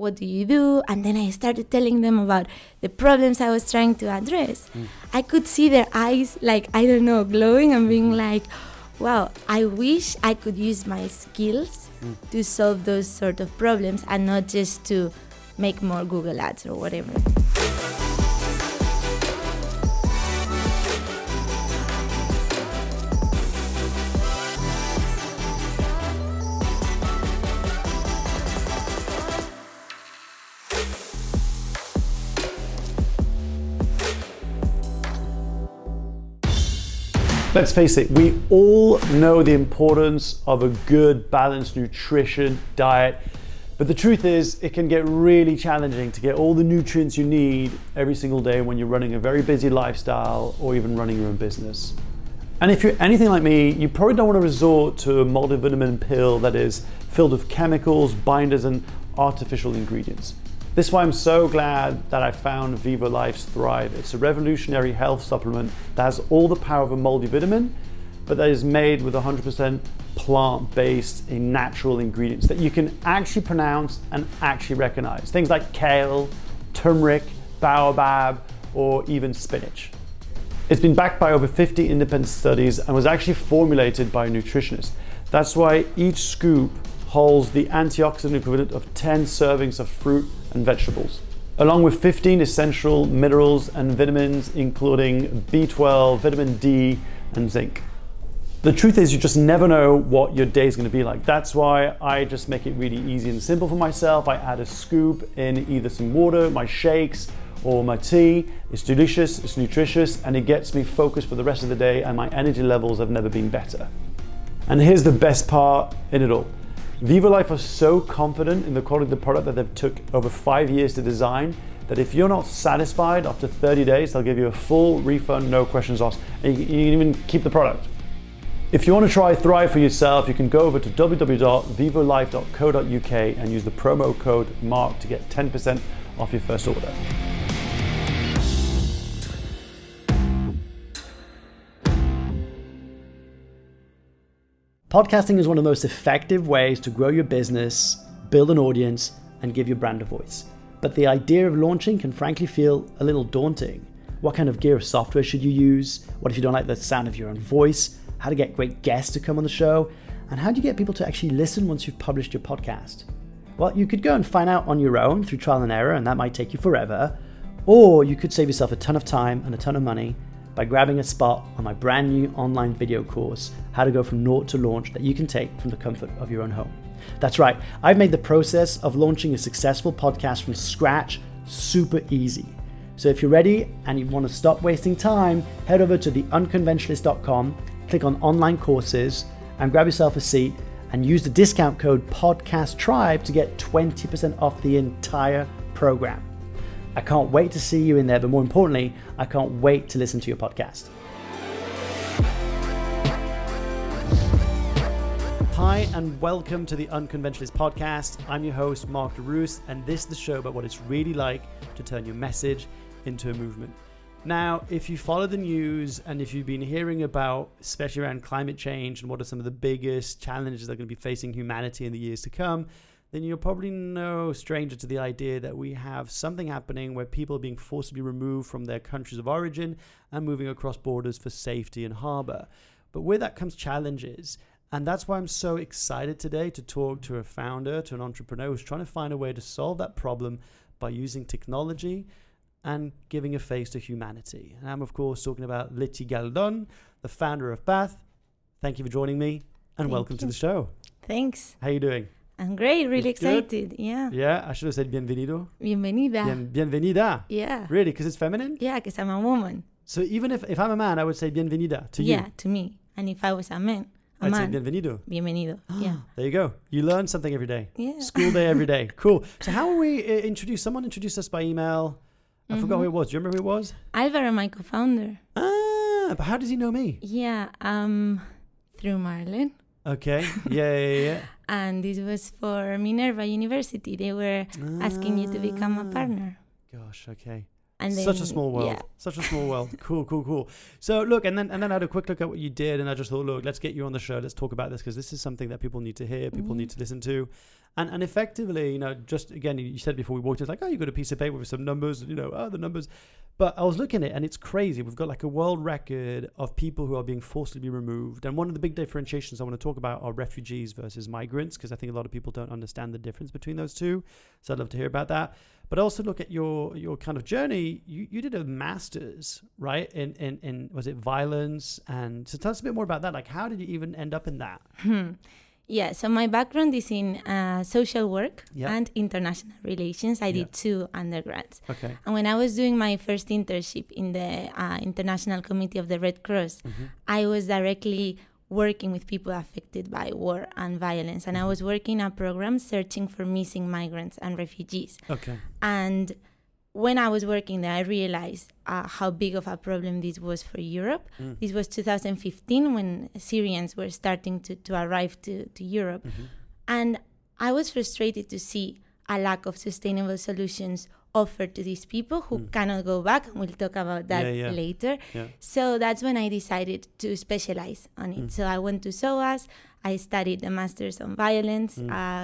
what do you do? And then I started telling them about the problems I was trying to address. I could see their eyes, like, I don't know, glowing and being like, wow, I wish I could use my skills to solve those sort of problems and not just to make more Google ads or whatever. Let's face it, we all know the importance of a good, balanced nutrition diet. But the truth is, it can get really challenging to get all the nutrients you need every single day when you're running a very busy lifestyle or even running your own business. And if you're anything like me, you probably don't want to resort to a multivitamin pill that is filled with chemicals, binders, and artificial ingredients. This is why I'm so glad that I found VivoLife's Thrive. It's a revolutionary health supplement that has all the power of a multivitamin, but that is made with 100% plant-based and natural ingredients that you can actually pronounce and actually recognize. Things like kale, turmeric, baobab, or even spinach. It's been backed by over 50 independent studies and was actually formulated by a nutritionist. That's why each scoop holds the antioxidant equivalent of 10 servings of fruit and vegetables, along with 15 essential minerals and vitamins, including B12, vitamin D, and zinc. The truth is, you just never know what your day is going to be like. That's why I just make it really easy and simple for myself. I add a scoop in either some water, my shakes, or my tea. It's delicious, it's nutritious, and it gets me focused for the rest of the day, and my energy levels have never been better. And here's the best part in it all. VivoLife are so confident in the quality of the product that they've took over 5 years to design that if you're not satisfied after 30 days, they'll give you a full refund, no questions asked, and you can even keep the product. If you want to try Thrive for yourself, you can go over to www.vivolife.co.uk and use the promo code MARK to get 10% off your first order. Podcasting is one of the most effective ways to grow your business, build an audience, and give your brand a voice. But the idea of launching can frankly feel a little daunting. What kind of gear or software should you use? What if you don't like the sound of your own voice? How to get great guests to come on the show? And how do you get people to actually listen once you've published your podcast? Well, you could go and find out on your own through trial and error, and that might take you forever. Or you could save yourself a ton of time and a ton of money by grabbing a spot on my brand new online video course, How to Go From Naught to Launch, that you can take from the comfort of your own home. That's right, I've made the process of launching a successful podcast from scratch super easy. So if you're ready and you want to stop wasting time, head over to theunconventionalist.com, click on online courses, and grab yourself a seat and use the discount code PODCASTTRIBE to get 20% off the entire program. I can't wait to see you in there, but more importantly, I can't wait to listen to your podcast. Hi, and welcome to the Unconventionalist Podcast. I'm your host, Mark DeRoos, and this is the show about what it's really like to turn your message into a movement. Now, if you follow the news and if you've been hearing about, especially around climate change and what are some of the biggest challenges that are going to be facing humanity in the years to come, then you're probably no stranger to the idea that we have something happening where people are being forcibly removed from their countries of origin and moving across borders for safety and harbor. But with that comes challenges. And that's why I'm so excited today to talk to a founder, to an entrepreneur who's trying to find a way to solve that problem by using technology and giving a face to humanity. And I'm, of course, talking about Leti Galdon, the founder of Path. Thank you for joining me, and welcome to the show. Thanks. How are you doing? I'm great, really excited. Good? Yeah. Yeah, I should have said bienvenido. Bienvenida. Bienvenida. Yeah. Really, because it's feminine? Yeah, because I'm a woman. So even if I'm a man, I would say bienvenida to you. Yeah, to me. And if I was a man, I'd say bienvenido. Bienvenido. Yeah. There you go. You learn something every day. Yeah. School day every day. Cool. So how will we introduce? Someone introduced us by email. I forgot who it was. Do you remember who it was? Alvaro, my co-founder. Ah, but how does he know me? Yeah, through Marlon. Okay. Yeah. And this was for Minerva University. They were asking you to become a partner. Gosh, okay. And then, such a small world. yeah. Such a small world. Cool. So look, and then I had a quick look at what you did, and I just thought, look, let's get you on the show. Let's talk about this, because this is something that people need to hear, people need to listen to. And effectively, just again, you said before we walked in, it's like, oh, you got a piece of paper with some numbers, the numbers. But I was looking at it, and it's crazy. We've got like a world record of people who are being forcibly removed. And one of the big differentiations I want to talk about are refugees versus migrants, because I think a lot of people don't understand the difference between those two. So I'd love to hear about that. But also look at your kind of journey. You did a master's, right? In was it violence? And so tell us a bit more about that. Like, how did you even end up in that? Yeah, so my background is in social work Yeah. and international relations. I did 2 undergrads. Okay. And when I was doing my first internship in the International Committee of the Red Cross, I was directly working with people affected by war and violence. And I was working a program searching for missing migrants and refugees. Okay. And when I was working there, I realized how big of a problem this was for Europe. This was 2015 when Syrians were starting to arrive to Europe. And I was frustrated to see a lack of sustainable solutions offered to these people who cannot go back. And we'll talk about that later. Yeah. So that's when I decided to specialize on it. So I went to SOAS. I studied the Masters on Violence.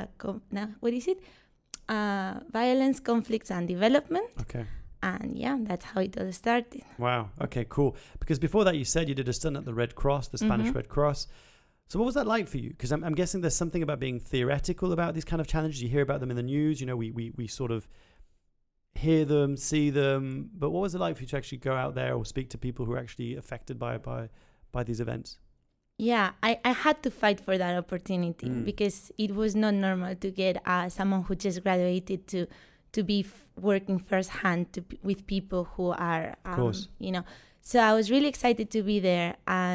What is it? Violence, conflicts, and development. Okay. And yeah, that's how it all started. Wow. Okay, cool. Because before that, you said you did a stint at the Red Cross, the Spanish Red Cross. So what was that like for you? Because I'm guessing there's something about being theoretical about these kind of challenges. You hear about them in the news. We sort of hear them, see them. But what was it like for you to actually go out there or speak to people who are actually affected by these events? Yeah, I had to fight for that opportunity because it was not normal to get someone who just graduated to be working firsthand with people who are, Of course. So I was really excited to be there,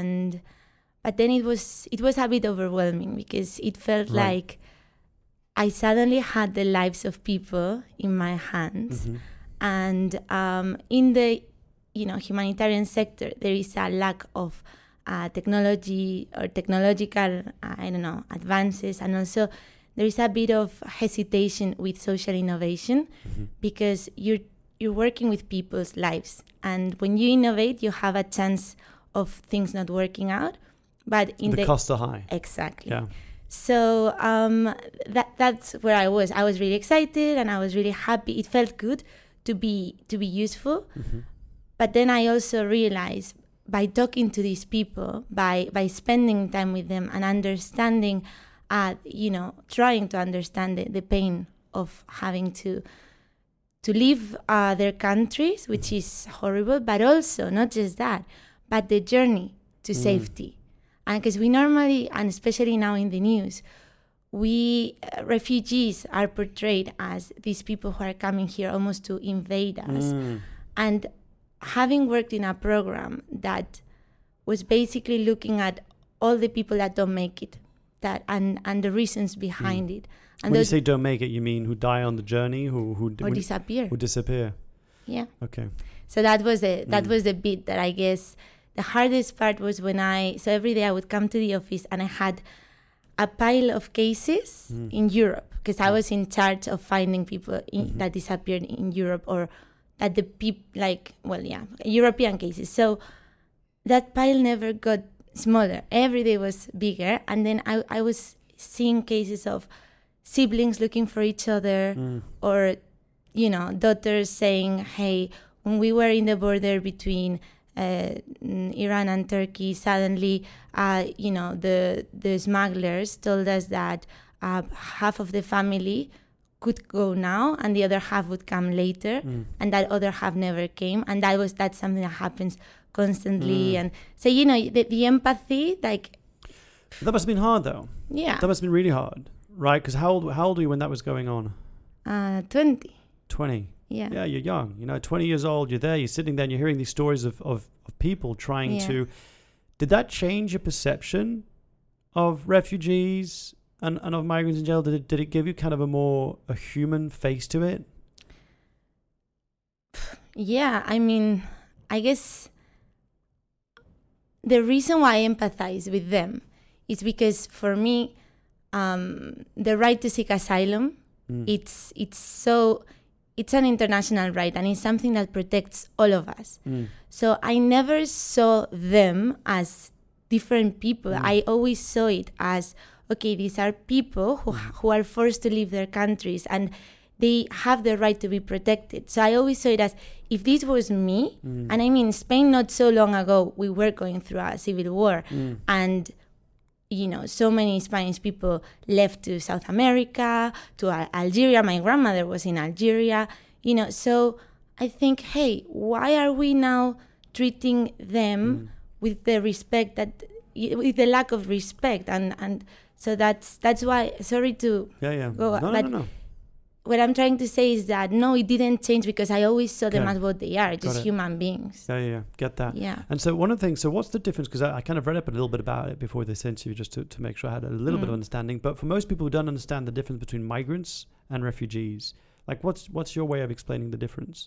but then it was a bit overwhelming because it felt like I suddenly had the lives of people in my hands, and in the humanitarian sector there is a lack of technology or technological, advances. And also there is a bit of hesitation with social innovation because you're working with people's lives. And when you innovate, you have a chance of things not working out. But the costs are high. Exactly. Yeah. So that's where I was. I was really excited and I was really happy. It felt good to be useful. But then I also realized, by talking to these people, by spending time with them and understanding, trying to understand the pain of having to leave their countries, which is horrible, but also not just that, but the journey to safety. And because we normally, and especially now in the news, refugees are portrayed as these people who are coming here almost to invade us. And having worked in a program that was basically looking at all the people that don't make it, and the reasons behind it. And when you say don't make it, you mean who die on the journey, who disappear. Who disappear. Yeah. Okay. So that was the bit that I guess the hardest part was so every day I would come to the office and I had a pile of cases in Europe because I was in charge of finding people that disappeared in Europe, or at the European cases. So that pile never got smaller. Every day was bigger. And then I was seeing cases of siblings looking for each other, or, daughters saying, hey, when we were in the border between Iran and Turkey, suddenly, the smugglers told us that half of the family could go now and the other half would come later, and that other half never came. And that's something that happens constantly. And so the empathy, like, that must have been hard though. Yeah, that must have been really hard, right? Because how old were you when that was going on? 20. Yeah, you're young, 20 years old, you're there, you're sitting there and you're hearing these stories of people trying to. Did that change your perception of refugees and of migrants in general? Did it give you kind of a human face to it? Yeah, I mean, I guess the reason why I empathize with them is because for me, the right to seek asylum, it's so it's an international right, and it's something that protects all of us. So I never saw them as different people. I always saw it as, okay, these are people who are forced to leave their countries, and they have the right to be protected. So I always saw it as, if this was me, and I mean, Spain not so long ago, we were going through a civil war, and so many Spanish people left to South America, to Algeria. My grandmother was in Algeria, so I think, hey, why are we now treating them with the respect with the lack of respect? And so that's why, sorry to go, No. What I'm trying to say is that, no, it didn't change, because I always saw them as what they are, just human beings. Yeah, get that. Yeah. And so one of the things, so what's the difference? Because I kind of read up a little bit about it before this interview, just to make sure I had a little bit of understanding. But for most people who don't understand the difference between migrants and refugees, like what's your way of explaining the difference?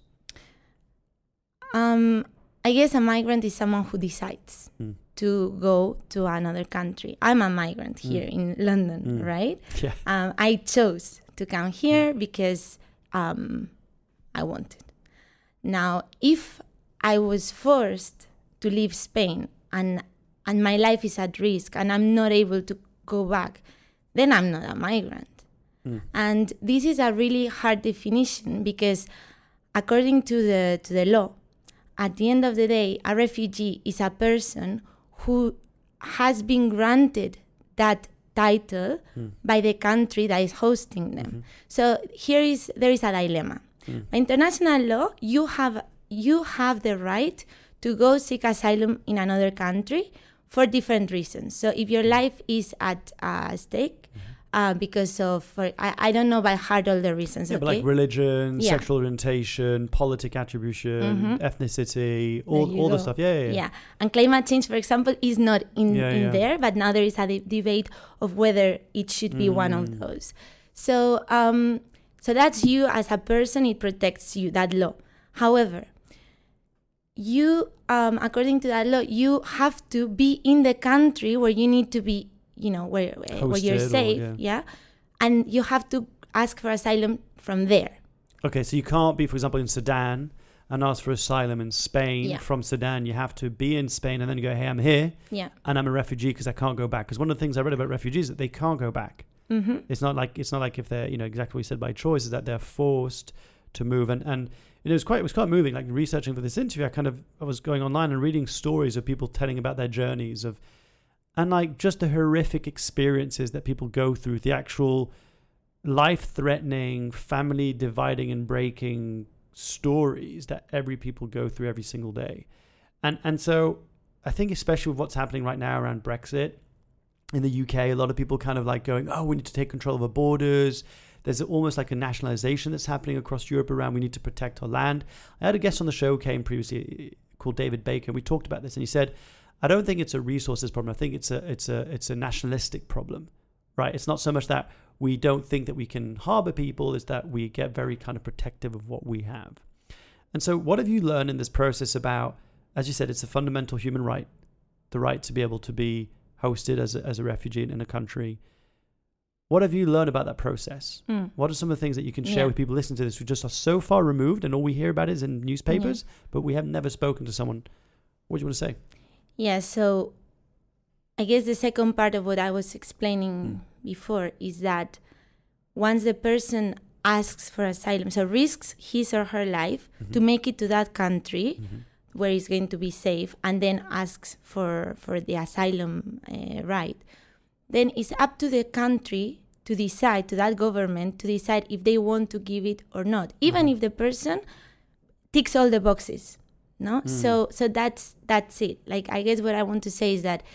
I guess a migrant is someone who decides to go to another country. I'm a migrant here in London, right? Yeah. I chose to come here because I wanted. Now, if I was forced to leave Spain and my life is at risk and I'm not able to go back, then I'm not a migrant. And this is a really hard definition, because according to the law, at the end of the day, a refugee is a person who has been granted that title by the country that is hosting them. So there is a dilemma. By international law, you have the right to go seek asylum in another country for different reasons. So if your life is at stake, because of, I don't know by heart all the reasons. Yeah, okay? but like religion, sexual orientation, politic attribution, ethnicity, all the stuff. Yeah. And climate change, for example, is not in there, but now there is a debate of whether it should be one of those. So so that's you as a person, it protects you, that law. However, you, according to that law, you have to be in the country where you need to be, where you're safe, and you have to ask for asylum from there. Okay, so you can't be, for example, in Sudan and ask for asylum in Spain from Sudan. You have to be in Spain and then you go, hey, I'm here and I'm a refugee because I can't go back. Because one of the things I read about refugees is that they can't go back. It's not like if they're, exactly what you said, by choice, is that they're forced to move. And it was quite moving. Like researching for this interview, I was going online and reading stories of people telling about their journeys and like just the horrific experiences that people go through, the actual life-threatening, family dividing and breaking stories that every people go through every single day. And so I think especially with what's happening right now around Brexit in the UK, a lot of people kind of like going, oh, we need to take control of our borders. There's almost like a nationalization that's happening across Europe around we need to protect our land. I had a guest on the show came previously called David Baker. We talked about this and he said, I don't think it's a resources problem. I think it's a nationalistic problem, right? It's not so much that we don't think that we can harbor people, it's that we get very kind of protective of what we have. And so what have you learned in this process about, as you said, it's a fundamental human right, the right to be able to be hosted as a refugee in a country. What have you learned about that process? What are some of the things that you can share with people listening to this who just are so far removed and all we hear about is in newspapers, but we have never spoken to someone? What do you want to say? Yeah, so I guess the second part of what I was explaining before is that once the person asks for asylum, so risks his or her life to make it to that country where it's going to be safe, and then asks for the asylum right, then it's up to the country to decide, to that government to decide if they want to give it or not, even if the person ticks all the boxes. No, so that's it. Like, I guess what I want to say is that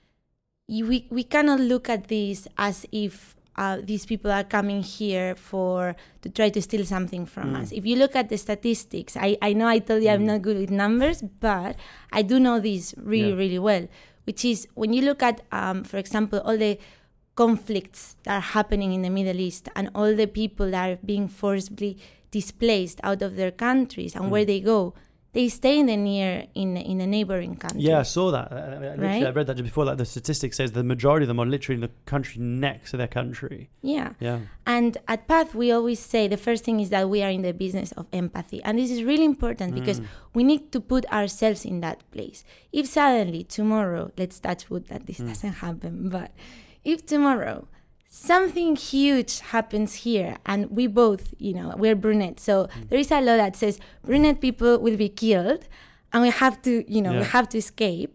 we cannot look at this as if these people are coming here to try to steal something from us. If you look at the statistics, I know I told you I'm not good with numbers, but I do know this really well, which is when you look at, for example, all the conflicts that are happening in the Middle East and all the people that are being forcibly displaced out of their countries and where they go, they stay in the neighboring country. Yeah, I saw that. Literally, I read that just before. Like the statistic says, the majority of them are literally in the country next to their country. Yeah. Yeah. And at PATH, we always say the first thing is that we are in the business of empathy, and this is really important because we need to put ourselves in that place. If suddenly tomorrow, let's touch wood that this doesn't happen, but if tomorrow something huge happens here, and we both, we're brunette, so there is a law that says brunette people will be killed, and we have to, we have to escape.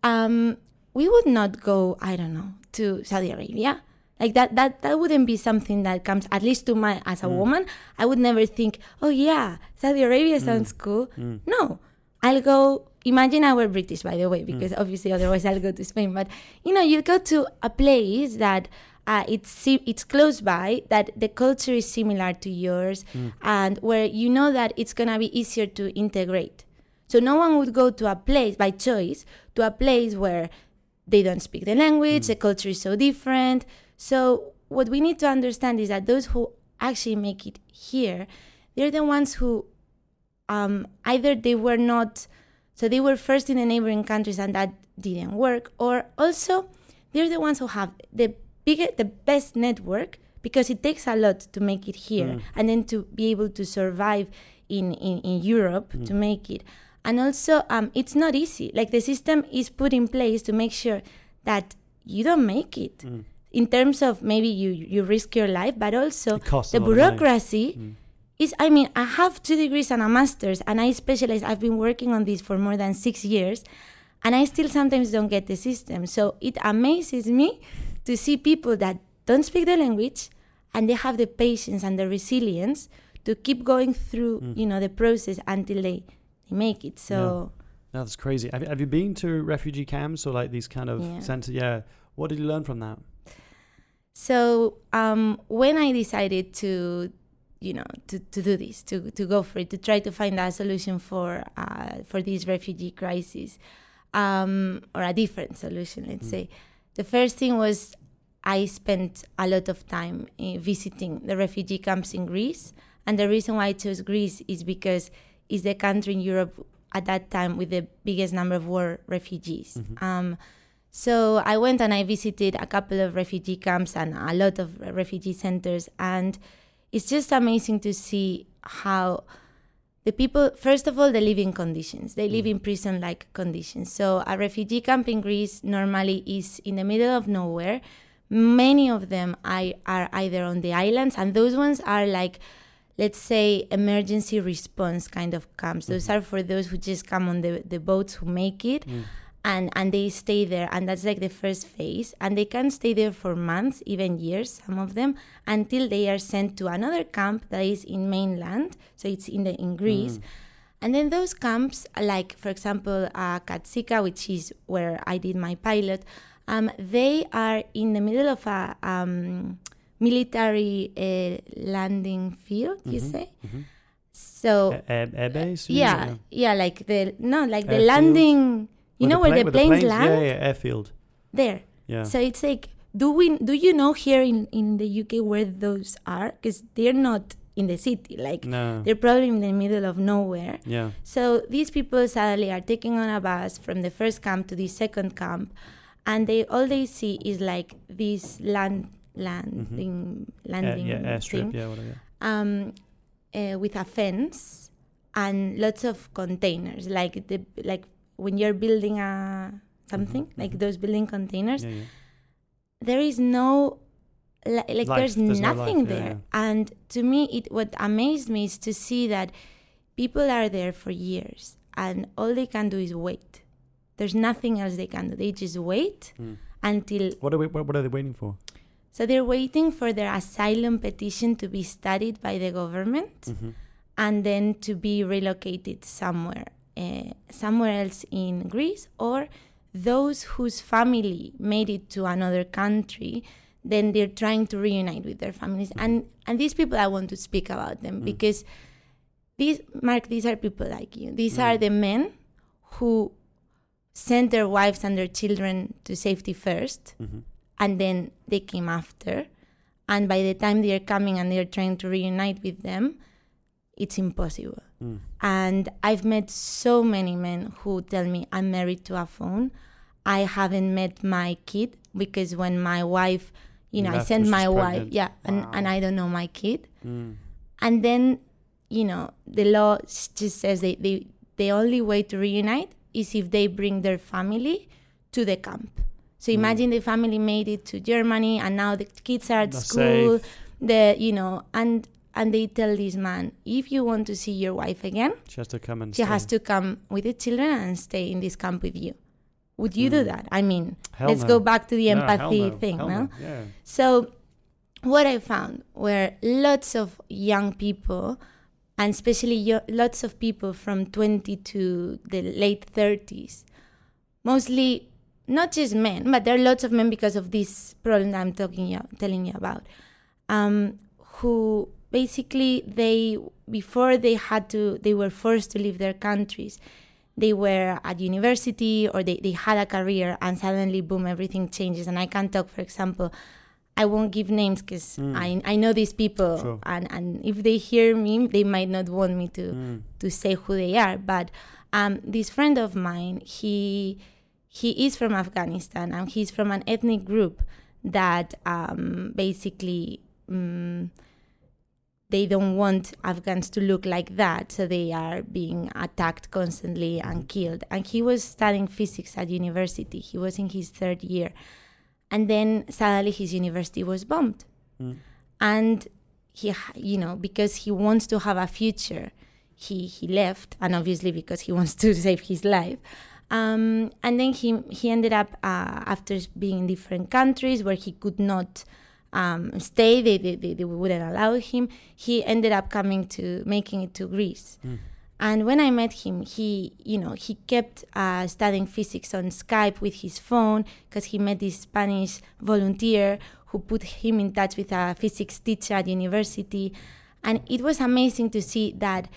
We would not go, I don't know, to Saudi Arabia. Like that wouldn't be something that comes, at least to my, as a woman, I would never think, oh yeah, Saudi Arabia sounds cool. No, I'll go. Imagine I were British, by the way, because obviously otherwise I'll go to Spain. But you go to a place that it's close by, that the culture is similar to yours, and where you know that it's gonna be easier to integrate. So no one would go to a place by choice, to a place where they don't speak the language, the culture is so different. So what we need to understand is that those who actually make it here, they're the ones who either they were not. So they were first in the neighboring countries and that didn't work. Or also, they're the ones who have the best network, because it takes a lot to make it here and then to be able to survive in Europe to make it. And also, it's not easy. Like the system is put in place to make sure that you don't make it. In terms of maybe you risk your life, but also the bureaucracy. I have 2 degrees and a master's, and I've been working on this for more than 6 years, and I still sometimes don't get the system. So it amazes me to see people that don't speak the language, and they have the patience and the resilience to keep going through, the process until they make it. So that's crazy. Have you been to refugee camps or like these kind of centers? Yeah. What did you learn from that? So when I decided to do this, to go for it, to try to find a solution for this refugee crisis, or a different solution, let's say. The first thing was I spent a lot of time visiting the refugee camps in Greece. And the reason why I chose Greece is because it's the country in Europe at that time with the biggest number of war refugees. So I went and I visited a couple of refugee camps and a lot of refugee centers, and it's just amazing to see how the people, first of all, they live in conditions. They live in prison-like conditions. So a refugee camp in Greece normally is in the middle of nowhere. Many of them are either on the islands, and those ones are like, let's say, emergency response kind of camps. Those are for those who just come on the boats who make it. And they stay there, and that's like the first phase, and they can stay there for months, even years, some of them, until they are sent to another camp that is in mainland, so it's in Greece. And then those camps, like for example Katsika, which is where I did my pilot, they are in the middle of a military landing field, you say. So air base? Like the landing. You know where the planes land? Yeah, airfield. There. Yeah. So it's like, do you know here in the UK where those are? Because they're not in the city. Like, they're probably in the middle of nowhere. Yeah. So these people sadly are taking on a bus from the first camp to the second camp, and all they see is like this landing airstrip, thing, whatever. with a fence and lots of containers, like when you're building something, like those building containers, there is no, there's nothing there. And to me, what amazed me is to see that people are there for years, and all they can do is wait. There's nothing else they can do. They just wait until... What are they waiting for? So they're waiting for their asylum petition to be studied by the government, and then to be relocated somewhere else in Greece, or those whose family made it to another country, then they're trying to reunite with their families. And these people, I want to speak about them because these are people like you. These are the men who sent their wives and their children to safety first, and then they came after. And by the time they're coming and they're trying to reunite with them, it's impossible. And I've met so many men who tell me, I'm married to a phone. I haven't met my kid because when my wife, I sent my wife, and I don't know my kid. And then, the law just says the only way to reunite is if they bring their family to the camp. So imagine the family made it to Germany and now the kids are at school. And they tell this man, if you want to see your wife again, she has to come has to come with the children and stay in this camp with you. Would you do that? I mean, let's go back to the empathy thing, no? Yeah. So what I found were lots of young people, and especially lots of people from 20 to the late 30s, mostly not just men, but there are lots of men because of this problem that I'm telling you about, who basically they were forced to leave their countries. They were at university or they had a career and suddenly, boom, everything changes. And I can talk, for example, I won't give names because I know these people. Sure. And if they hear me, they might not want me to say who they are. But this friend of mine, he is from Afghanistan and he's from an ethnic group that basically... they don't want Afghans to look like that, so they are being attacked constantly and killed. And he was studying physics at university. He was in his third year. And then suddenly his university was bombed. And he, because he wants to have a future, he left, and obviously because he wants to save his life. And then he ended up, after being in different countries where he could not stay, they wouldn't allow him. He ended up making it to Greece. And when I met him, he kept studying physics on Skype with his phone because he met this Spanish volunteer who put him in touch with a physics teacher at university. And it was amazing to see that,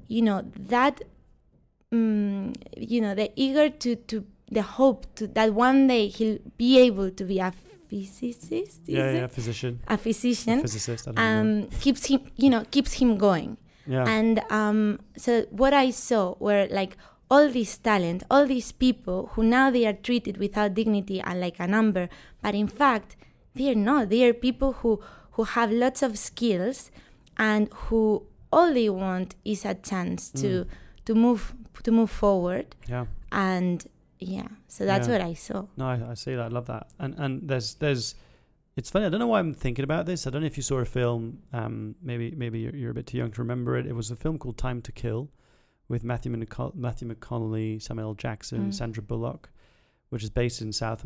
the eager to the hope that one day he'll be able to be a physicist. Physician. A physician. A physicist. I don't know. keeps him going. Yeah. And so what I saw were like all this talent, all these people who now they are treated without dignity and like a number, but in fact they are not. They are people who have lots of skills and who all they want is a chance to move forward. Yeah. And so that's what I saw. No, I see that. I love that. And there's it's funny. I don't know why I'm thinking about this. I don't know if you saw a film. Maybe you're a bit too young to remember it. It was a film called Time to Kill, with Matthew McConaughey, Samuel L. Jackson, Sandra Bullock, which is based in south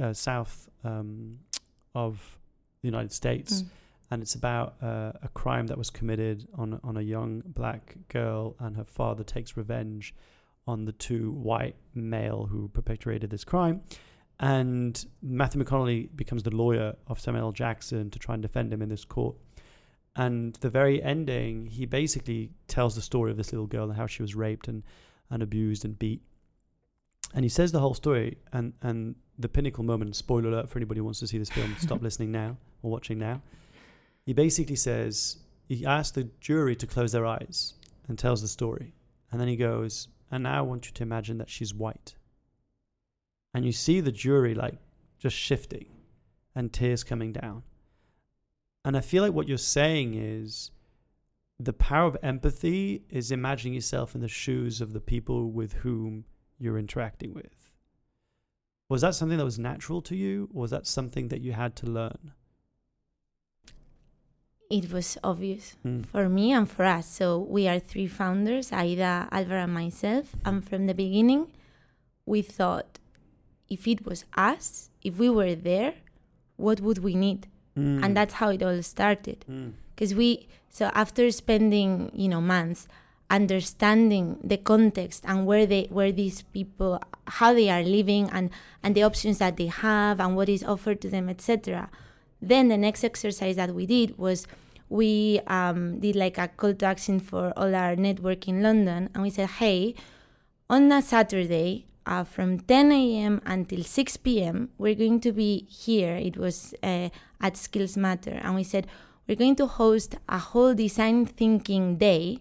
of the United States, and it's about a crime that was committed on a young black girl, and her father takes revenge on the two white male who perpetrated this crime. And Matthew McConaughey becomes the lawyer of Samuel L. Jackson to try and defend him in this court. And the very ending, he basically tells the story of this little girl and how she was raped and abused and beat. And he says the whole story. And the pinnacle moment, spoiler alert for anybody who wants to see this film, stop listening now or watching now. He basically says, he asks the jury to close their eyes and tells the story. And then he goes, and now I want you to imagine that she's white. And you see the jury like just shifting and tears coming down. And I feel like what you're saying is the power of empathy is imagining yourself in the shoes of the people with whom you're interacting with. Was that something that was natural to you, or was that something that you had to learn? It was obvious for me and for us. So we are three founders, Aida, Alvaro, and myself. And from the beginning, we thought, if it was us, if we were there, what would we need? And that's how it all started. Because so after spending, months understanding the context and where these people, how they are living and the options that they have and what is offered to them, etc. Then the next exercise that we did was we did like a call to action for all our network in London, and we said, hey, on a Saturday from 10 a.m. until 6 p.m. we're going to be here. It was at Skills Matter, and we said we're going to host a whole design thinking day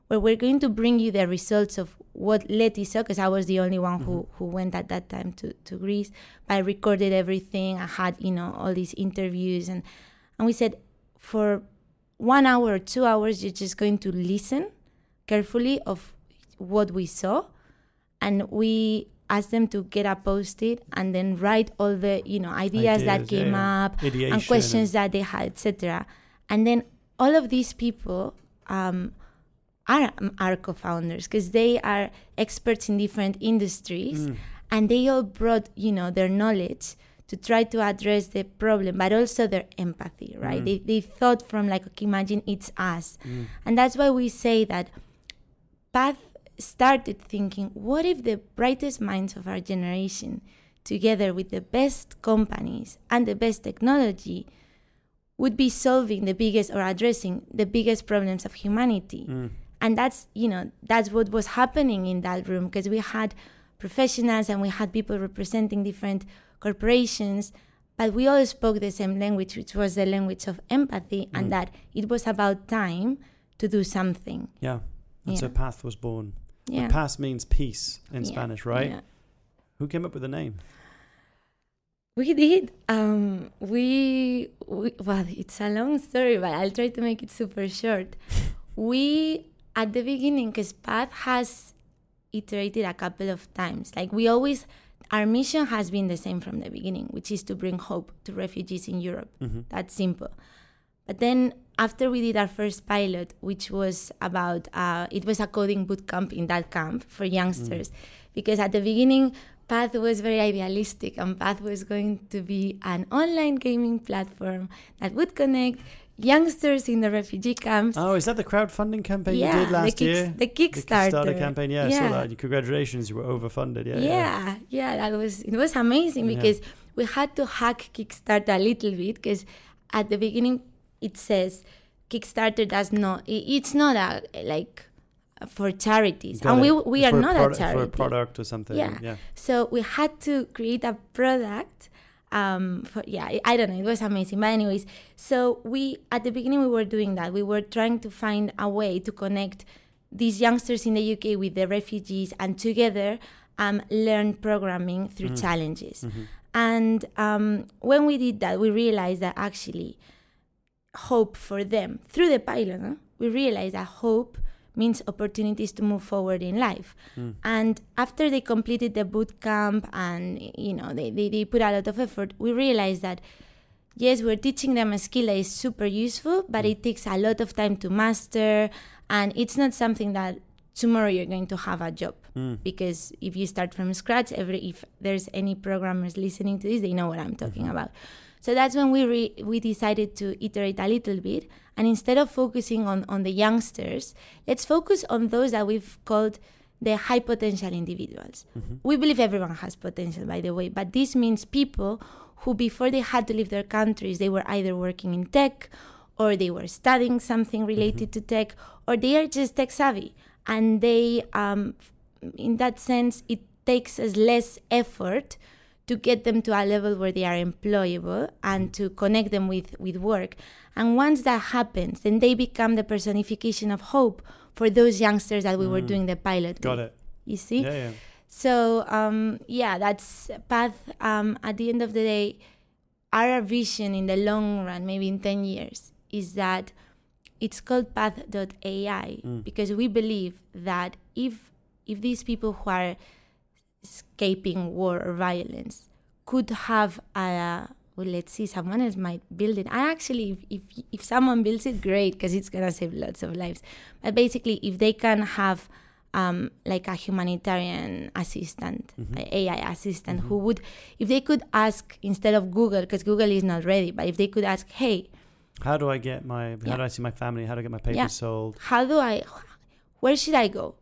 where we're going to bring you the results of what Leti saw, because I was the only one who went at that time to Greece. I recorded everything. I had, all these interviews. And we said, for 1 hour or 2 hours, you're just going to listen carefully of what we saw. And we asked them to get a Post-it and then write all the, ideas that came up, ideation and questions that they had, etc. And then all of these people are our co-founders, because they are experts in different industries, and they all brought, their knowledge to try to address the problem, but also their empathy, right? They thought from like, okay, imagine it's us. And that's why we say that Path started thinking, what if the brightest minds of our generation, together with the best companies and the best technology, would be solving the biggest or addressing the biggest problems of humanity. And that's what was happening in that room, because we had professionals and we had people representing different corporations, but we all spoke the same language, which was the language of empathy, and that it was about time to do something. Yeah. And so Path was born. Yeah. Paz means peace in Spanish, right? Yeah. Who came up with the name? We did. Well, it's a long story, but I'll try to make it super short. We, at the beginning, because Path has iterated a couple of times. Like our mission has been the same from the beginning, which is to bring hope to refugees in Europe. That's simple. But then after we did our first pilot, which was about, it was a coding bootcamp in that camp for youngsters, because at the beginning, Path was very idealistic, and Path was going to be an online gaming platform that would connect youngsters in the refugee camps. Oh, is that the crowdfunding campaign you did last year? The Kickstarter. The Kickstarter campaign, I saw that. Congratulations, you were overfunded. It was amazing, because we had to hack Kickstarter a little bit, because at the beginning it says Kickstarter it's not for charities. And we are not a charity. For a product or something. Yeah. So we had to create a product. I don't know. It was amazing. But anyways, so at the beginning we were doing that. We were trying to find a way to connect these youngsters in the UK with the refugees, and together learn programming through challenges. And when we did that, we realized that actually hope for them through the pilot, we realized that hope means opportunities to move forward in life. And after they completed the boot camp and they put a lot of effort, we realized that yes, we're teaching them a skill that is super useful, but it takes a lot of time to master, and it's not something that tomorrow you're going to have a job. Because if you start from scratch, if there's any programmers listening to this, they know what I'm talking about. So that's when we decided to iterate a little bit, and instead of focusing on the youngsters, let's focus on those that we've called the high potential individuals. We believe everyone has potential, by the way, but this means people who before they had to leave their countries, they were either working in tech, or they were studying something related to tech, or they are just tech savvy. And they, in that sense, it takes us less effort to get them to a level where they are employable and to connect them with work. And once that happens, then they become the personification of hope for those youngsters that we were doing the pilot with. Got it. You see? Yeah. So, that's Path. At the end of the day, our vision in the long run, maybe in 10 years, is that it's called Path.ai, because we believe that if these people who are escaping war or violence could have let's see, someone else might build it. And actually, if someone builds it, great, because it's gonna save lots of lives. But basically, if they can have like a humanitarian assistant, AI assistant, who would, if they could ask instead of Google, because Google is not ready, but if they could ask, hey, how do I see my family? How do I get my papers sold? Where should I go?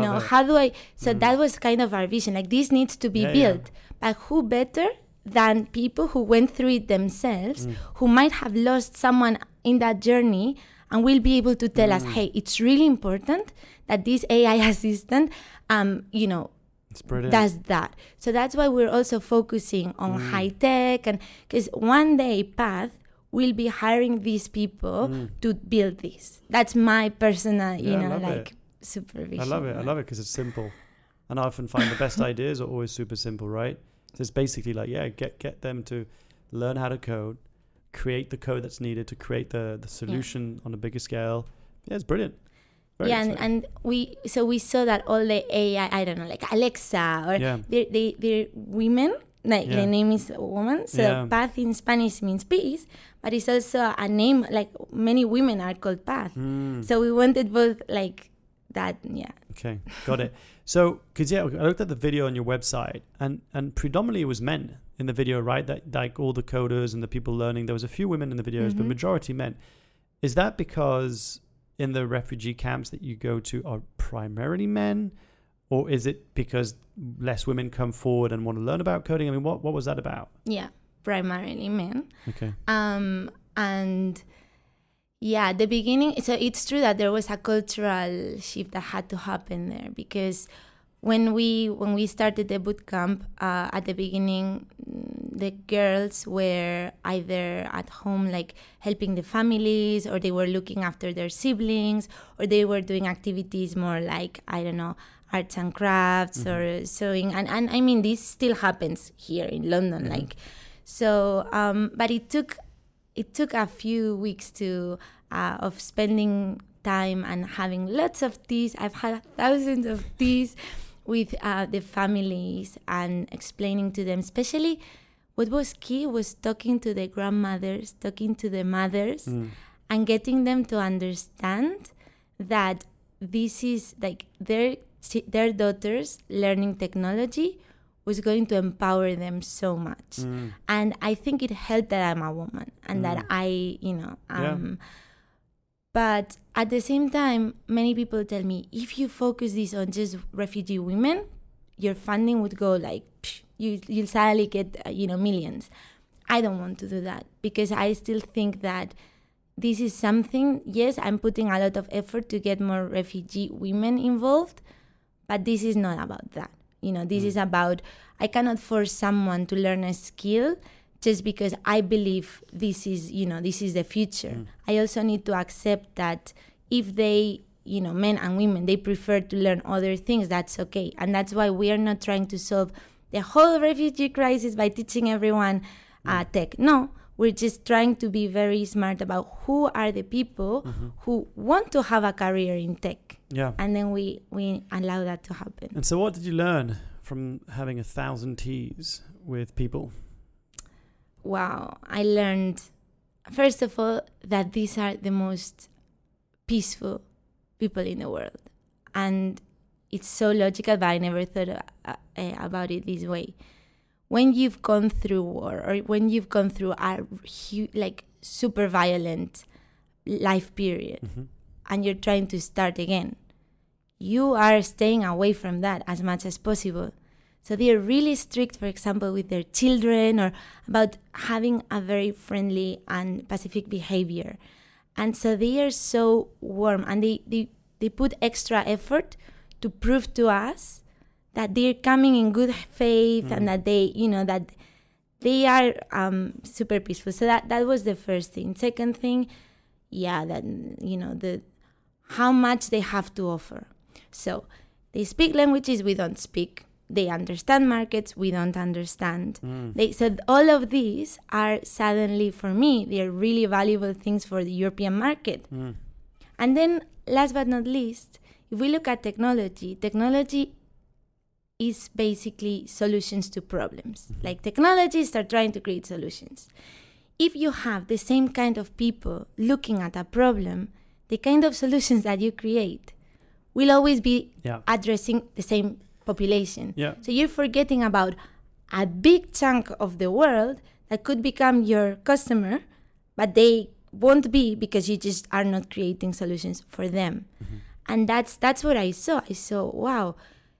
So that was kind of our vision. Like, this needs to be built. But who better than people who went through it themselves, who might have lost someone in that journey, and will be able to tell us, hey, it's really important that this AI assistant, does that. So that's why we're also focusing on high tech, and because one day Path will be hiring these people to build this. That's my personal, supervision. I love it because it's simple. And I often find the best ideas are always super simple, right? So it's basically like, get them to learn how to code, create the code that's needed to create the solution on a bigger scale. Yeah, it's brilliant. Very and we saw that all the AI, I don't know, like Alexa, or they're women. Like the name is a woman, so Paz in Spanish means peace, but it's also a name, like many women are called Paz. So we wanted both like that, Okay, got it. So, because I looked at the video on your website, and predominantly it was men in the video, right? That like all the coders and the people learning. There was a few women in the videos, but majority men. Is that because in the refugee camps that you go to are primarily men? Or is it because less women come forward and want to learn about coding? I mean, what was that about? Yeah, primarily men. Okay. And at the beginning, so it's true that there was a cultural shift that had to happen there, because when we started the boot camp, at the beginning, the girls were either at home, like helping the families, or they were looking after their siblings, or they were doing activities more like, I don't know, arts and crafts or sewing. And I mean, this still happens here in London. Like, so, but it took a few weeks of spending time and having lots of teas. I've had thousands of teas with the families and explaining to them, especially what was key was talking to the grandmothers, talking to the mothers, and getting them to understand that this is like their daughters learning technology was going to empower them so much. And I think it helped that I'm a woman and that I, but at the same time, many people tell me, if you focus this on just refugee women, your funding would go like, you'll suddenly get, millions. I don't want to do that, because I still think that this is something, yes, I'm putting a lot of effort to get more refugee women involved, but this is not about that. This is about, I cannot force someone to learn a skill just because I believe this is the future. I also need to accept that if they, men and women, they prefer to learn other things, that's okay. And that's why we are not trying to solve the whole refugee crisis by teaching everyone tech. No, we're just trying to be very smart about who are the people who want to have a career in tech. Yeah. And then we allow that to happen. And so what did you learn from having 1,000 teas with people? Wow. I learned, first of all, that these are the most peaceful people in the world. And it's so logical, but I never thought about it this way. When you've gone through war, or when you've gone through a super violent life period, and you're trying to start again, you are staying away from that as much as possible. So they are really strict, for example, with their children, or about having a very friendly and pacific behavior. And so they are so warm, and they put extra effort to prove to us that they're coming in good faith, and that that they are super peaceful. So that was the first thing. Second thing, that how much they have to offer. So they speak languages we don't speak. They understand markets we don't understand. So all of these are suddenly, for me, they are really valuable things for the European market. And then, last but not least, if we look at technology is basically solutions to problems. Like, technologists are trying to create solutions. If you have the same kind of people looking at a problem, the kind of solutions that you create will always be addressing the same population. Yeah. So you're forgetting about a big chunk of the world that could become your customer, but they won't be because you just are not creating solutions for them. And that's what I saw. I saw, wow,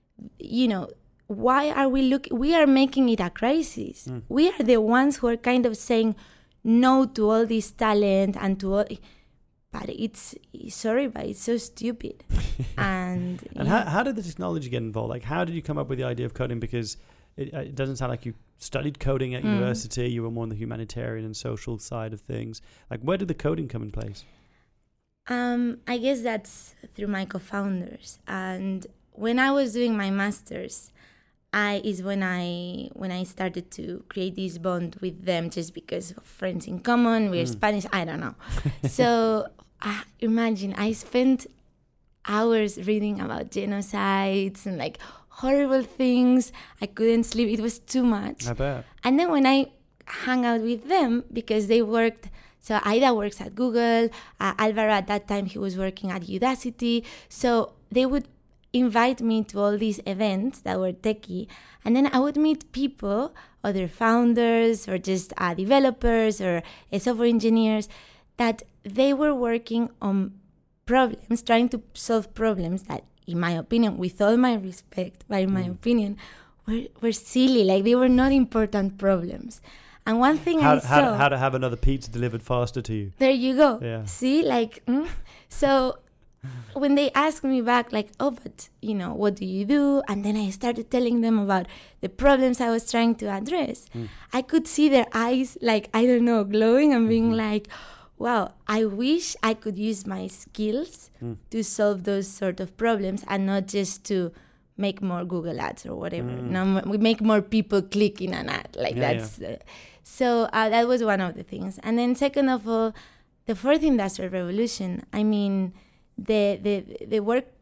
why are we are making it a crisis. We are the ones who are kind of saying no to all this talent and to all, but it's so stupid. And how did the technology get involved? Like, how did you come up with the idea of coding? Because it doesn't sound like you studied coding at university. You were more on the humanitarian and social side of things. Like, where did the coding come in place? I guess that's through my co-founders. And when I was doing my master's, when I started to create this bond with them, just because of friends in common. We're Spanish. I don't know. So imagine I spent hours reading about genocides and like horrible things. I couldn't sleep. It was too much. I bet. And then when I hung out with them, because they worked. So Aida works at Google. Alvaro at that time, he was working at Udacity. So they would invite me to all these events that were techie. And then I would meet people, other founders or just developers or software engineers, that they were working on problems, trying to solve problems that, in my opinion, with all my respect, but in my opinion, were silly. Like they were not important problems. And one thing I saw... How to have another pizza delivered faster to you. There you go. Yeah. See, like... So when they asked me back, like, oh, but, what do you do? And then I started telling them about the problems I was trying to address. I could see their eyes, like, I don't know, glowing and being like, wow, I wish I could use my skills to solve those sort of problems and not just to make more Google ads or whatever. No, we make more people click in an ad. Like so that was one of the things. And then second of all, the fourth industrial revolution. I mean, the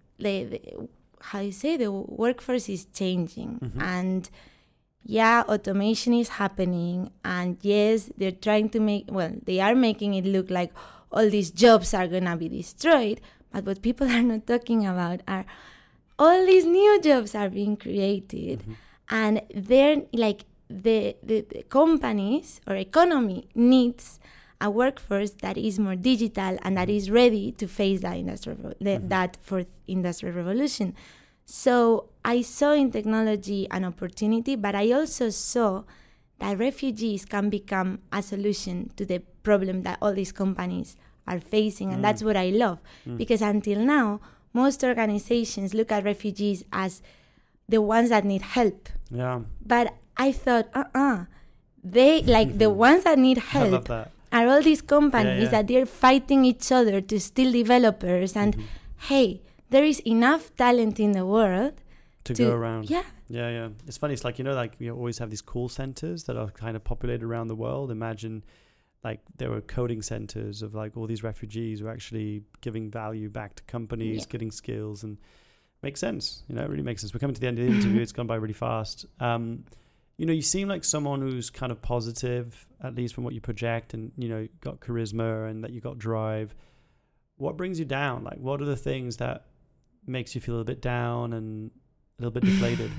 workforce is changing, and automation is happening, and yes, they're trying to they are making it look like all these jobs are gonna be destroyed. But what people are not talking about are all these new jobs are being created, and they're like the companies or economy needs a workforce that is more digital and that is ready to face that fourth industrial revolution. So I saw in technology an opportunity, but I also saw that refugees can become a solution to the problem that all these companies are facing, and that's what I love, because until now, most organizations look at refugees as the ones that need help. Yeah. But I thought, they like the ones that need help. I love that. Are all these companies that they're fighting each other to steal developers, and hey, there is enough talent in the world to go around. Yeah. It's funny. It's like, you always have these call centers that are kind of populated around the world. Imagine like there were coding centers of like all these refugees who are actually giving value back to companies, getting skills, and makes sense. It really makes sense. We're coming to the end of the interview. It's gone by really fast. You seem like someone who's kind of positive, at least from what you project, and, got charisma and that you got drive. What brings you down? Like, what are the things that makes you feel a little bit down and a little bit deflated?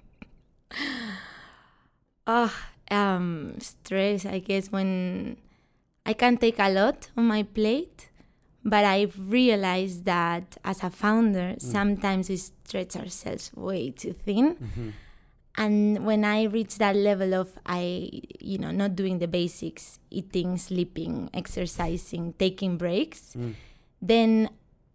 Stress, I guess, when I can take a lot on my plate, but I've realized that as a founder, sometimes we stretch ourselves way too thin. And when I reach that level of not doing the basics, eating, sleeping, exercising, taking breaks, then,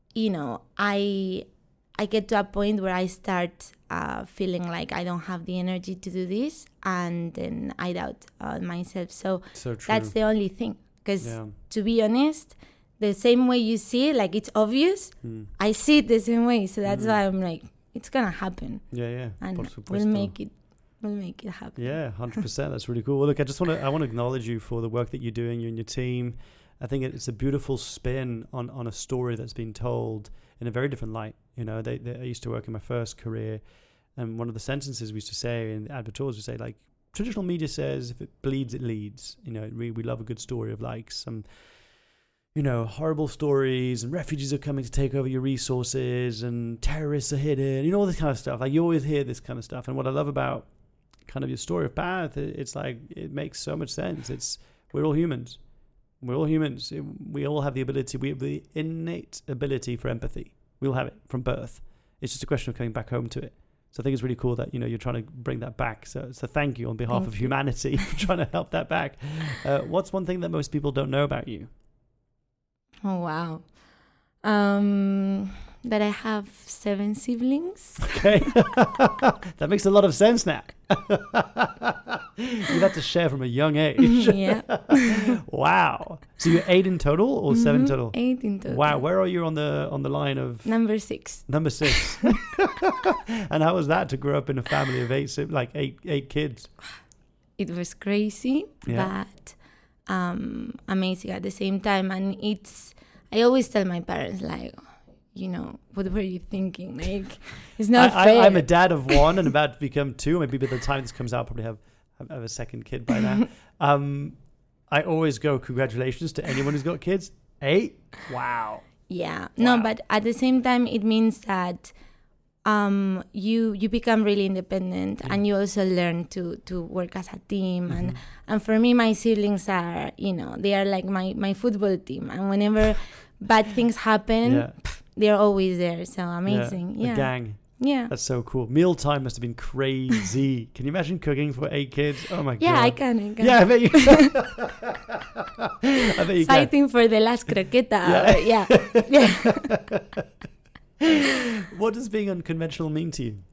I get to a point where I start feeling like I don't have the energy to do this, and then I doubt myself. So that's the only thing. Because to be honest, the same way you see it, like it's obvious, I see it the same way. So that's why I'm like, it's gonna happen. And we'll make it happen. 100%. That's really cool. Well, look, I want to acknowledge you for the work that you're doing, you and your team. I think it's a beautiful spin on a story that's been told in a very different light. I used to work in my first career, and one of the sentences we used to say in the advertorials, we say, like, traditional media says, if it bleeds, it leads. We love a good story of like some horrible stories, and refugees are coming to take over your resources, and terrorists are hidden, all this kind of stuff. Like, you always hear this kind of stuff. And what I love about kind of your story of Path, it's like, it makes so much sense. We're all humans. We all have the ability. We have the innate ability for empathy. We all have it from birth. It's just a question of coming back home to it. So I think it's really cool that, you're trying to bring that back. So thank you on behalf of humanity for trying to help that back. What's one thing that most people don't know about you? Oh, wow. That I have 7 siblings. Okay. That makes a lot of sense now. You had to share from a young age. Yeah. Wow. So you're 8 in total or 7 total? 8 in total. Wow. Where are you on the line of Number 6. number 6? And how was that to grow up in a family of 8 kids? It was crazy, Yeah. but amazing at the same time. And I always tell my parents, like, what were you thinking? Like, it's not fair. I'm a dad of 1 and about to become 2. Maybe by the time this comes out, I'll probably have a second kid by now. I always go, congratulations to anyone who's got kids. 8? Wow. Yeah. Wow. No, but at the same time, it means that you become really independent, and you also learn to work as a team. And for me, my siblings are, they are like my football team. And whenever bad things happen, they're always there. So amazing. Yeah. A gang. Yeah. That's so cool. Mealtime must have been crazy. Can you imagine cooking for 8 kids? Oh my God. Yeah, I can. Yeah, I bet you I bet you Fighting for the last croqueta. Yeah. What does being unconventional mean to you?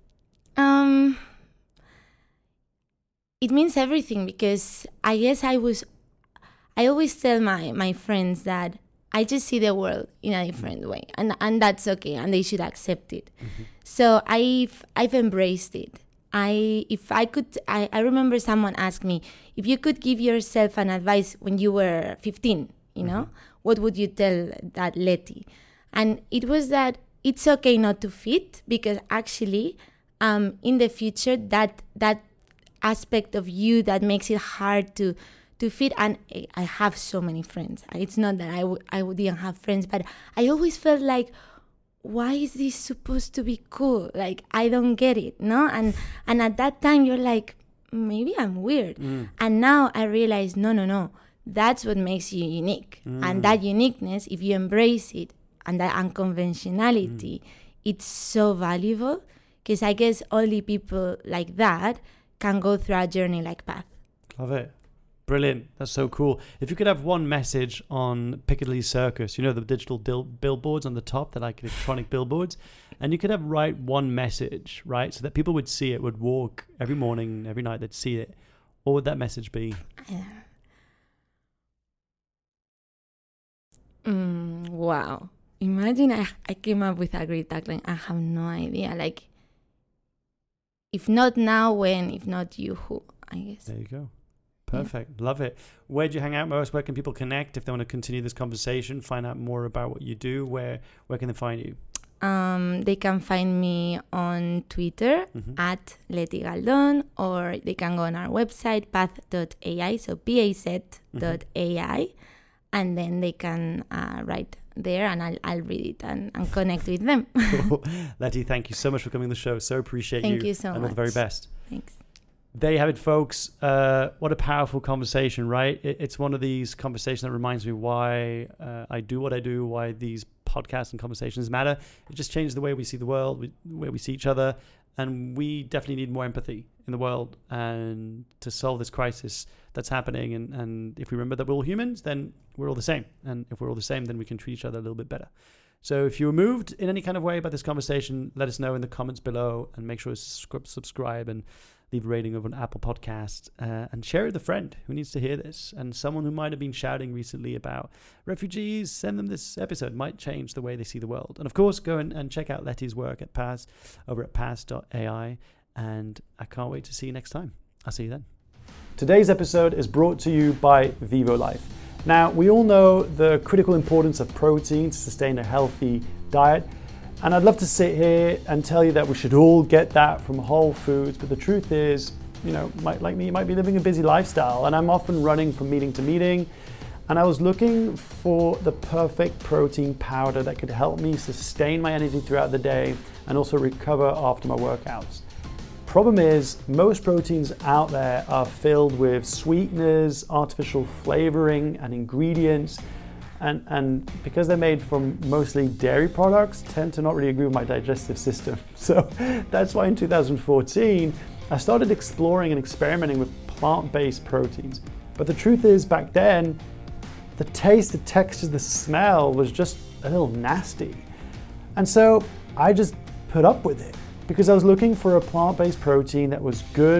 It means everything, because I guess I always tell my friends that I just see the world in a different way, and that's okay, and they should accept it. So I've embraced it. I remember someone asked me, if you could give yourself an advice when you were 15, what would you tell that Letty? And it was that it's okay not to fit, because actually in the future that aspect of you that makes it hard to fit. And I have so many friends. It's not that I didn't have friends, but I always felt like, why is this supposed to be cool? Like, I don't get it, no? And at that time you're like, maybe I'm weird. And now I realize, no, that's what makes you unique. And that uniqueness, if you embrace it, and that unconventionality, it's so valuable, because I guess only people like that can go through a journey like Path. Love it. Brilliant. That's so cool. If you could have one message on Piccadilly Circus, the digital billboards on the top, they're like electronic billboards, and you could write one message, right? So that people would see it, would walk every morning, every night, they'd see it. What would that message be? Wow. Imagine I came up with a great tagline. I have no idea. Like, if not now, when? If not you, who? I guess. There you go. Perfect. Love it. Where do you hang out most? Where can people connect if they want to continue this conversation, find out more about what you do? Where can they find you? They can find me on Twitter at Letty Galdon, or they can go on our website, path.ai, so paz.ai, and then they can write there, and I'll read it and connect with them. Cool. Letty, thank you so much for coming on the show. So appreciate you. Thank you so much. And all the very best. Thanks. There you have it, folks. What a powerful conversation, right? It's one of these conversations that reminds me why I do what I do, why these podcasts and conversations matter. It just changes the way we see the world, the way we see each other. And we definitely need more empathy in the world, and to solve this crisis that's happening. And if we remember that we're all humans, then we're all the same. And if we're all the same, then we can treat each other a little bit better. So if you were moved in any kind of way by this conversation, let us know in the comments below, and make sure to subscribe and leave a rating of an Apple podcast, and share it with a friend who needs to hear this, and someone who might have been shouting recently about refugees. Send them this episode. It might change the way they see the world. And of course, go and check out Letty's work at Paz over at paz.ai, and I can't wait to see you next time. I'll see you then. Today's episode is brought to you by Vivo Life. Now, we all know the critical importance of protein to sustain a healthy diet. And I'd love to sit here and tell you that we should all get that from Whole Foods. But the truth is, like me, you might be living a busy lifestyle. And I'm often running from meeting to meeting. And I was looking for the perfect protein powder that could help me sustain my energy throughout the day and also recover after my workouts. Problem is, most proteins out there are filled with sweeteners, artificial flavoring, and ingredients. And because they're made from mostly dairy products, tend to not really agree with my digestive system. So that's why in 2014, I started exploring and experimenting with plant-based proteins. But the truth is, back then, the taste, the texture, the smell was just a little nasty. And so I just put up with it, because I was looking for a plant-based protein that was good,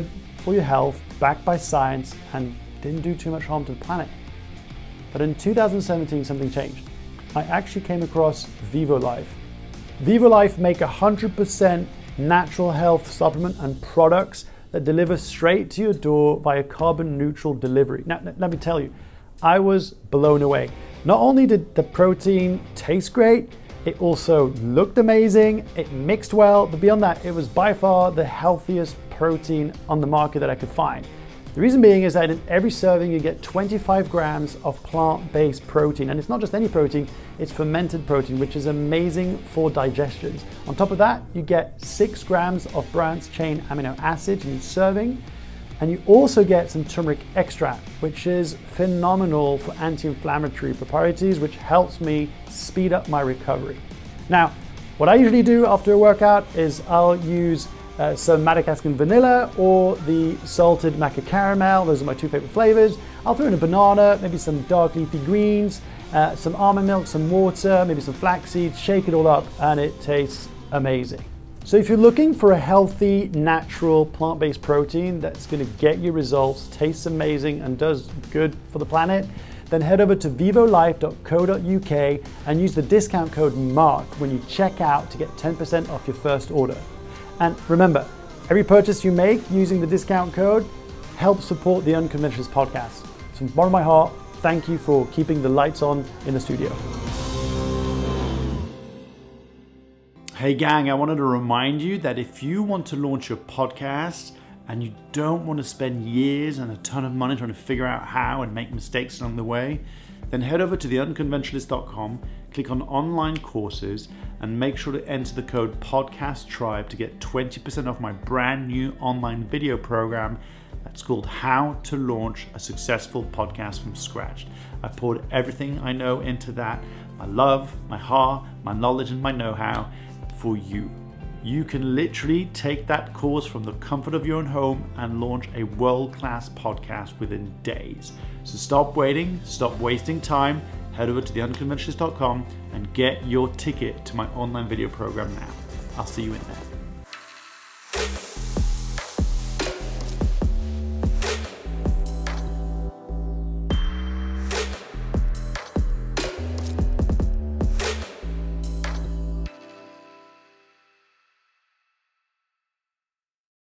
for your health, backed by science, and didn't do too much harm to the planet. But in 2017, something changed. I actually came across VivoLife. VivoLife make 100% natural health supplement and products that deliver straight to your door via carbon neutral delivery. Now, let me tell you, I was blown away. Not only did the protein taste great, it also looked amazing, it mixed well, but beyond that, it was by far the healthiest protein on the market that I could find. The reason being is that in every serving you get 25 grams of plant-based protein, and it's not just any protein, it's fermented protein, which is amazing for digestion. On top of that, you get 6 grams of branched-chain amino acids in each serving, and you also get some turmeric extract, which is phenomenal for anti-inflammatory properties, which helps me speed up my recovery. Now, what I usually do after a workout is I'll use some Madagascan vanilla or the salted maca caramel. Those are my two favorite flavors. I'll throw in a banana, maybe some dark leafy greens, some almond milk, some water, maybe some flax seeds, shake it all up, and it tastes amazing. So if you're looking for a healthy, natural, plant-based protein that's gonna get you results, tastes amazing, and does good for the planet, then head over to vivolife.co.uk and use the discount code MARK when you check out to get 10% off your first order. And remember, every purchase you make using the discount code helps support the Unconventionalist podcast. So from the bottom of my heart, thank you for keeping the lights on in the studio. Hey gang, I wanted to remind you that if you want to launch your podcast and you don't want to spend years and a ton of money trying to figure out how and make mistakes along the way, then head over to theunconventionalist.com, click on online courses, and make sure to enter the code PODCASTTRIBE to get 20% off my brand new online video program that's called How to Launch a Successful Podcast from Scratch. I've poured everything I know into that, my love, my heart, my knowledge, and my know-how for you. You can literally take that course from the comfort of your own home and launch a world-class podcast within days. So stop waiting, stop wasting time, head over to theunconventionalist.com and get your ticket to my online video program now. I'll see you in there.